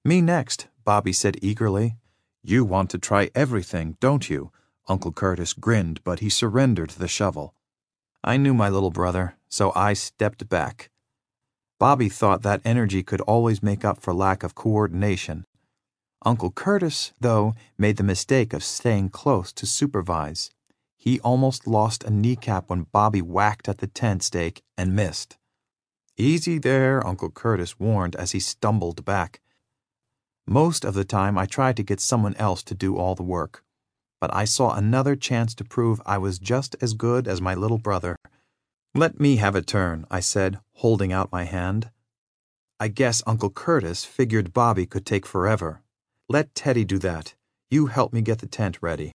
Me next, Bobby said eagerly. You want to try everything, don't you? Uncle Curtis grinned, but he surrendered the shovel. I knew my little brother, so I stepped back. Bobby thought that energy could always make up for lack of coordination. Uncle Curtis, though, made the mistake of staying close to supervise. He almost lost a kneecap when Bobby whacked at the tent stake and missed. Easy there, Uncle Curtis warned as he stumbled back. Most of the time I tried to get someone else to do all the work, but I saw another chance to prove I was just as good as my little brother. Let me have a turn, I said, holding out my hand. I guess Uncle Curtis figured Bobby could take forever. Let Teddy do that. You help me get the tent ready.